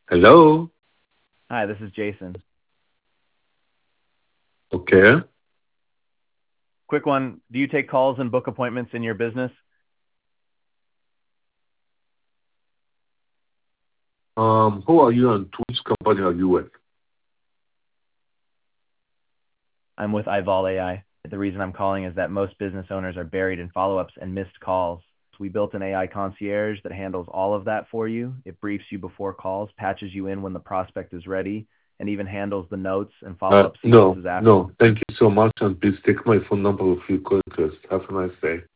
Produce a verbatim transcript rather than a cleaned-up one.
Hello? Hi, this is Jason. Okay. Quick one. Do you take calls and book appointments in your business? Um, who are you and which company are you with? I'm with Ival A I. The reason I'm calling is that most business owners are buried in follow-ups and missed calls. We built an A I concierge that handles all of that for you. It briefs you before calls, patches you in when the prospect is ready, and even handles the notes and Uh, follow-up no, sequences after. no. Thank you so much, and please take my phone number if you could. Have a nice day.